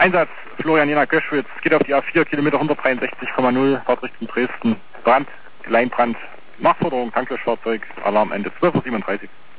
Einsatz Florian Jena Göschwitz, geht auf die A4, Kilometer 163,0, Fahrt Richtung Dresden. Brand, Leinbrand, Nachforderung, Tanklöschfahrzeug, Alarm Ende 12:37 Uhr.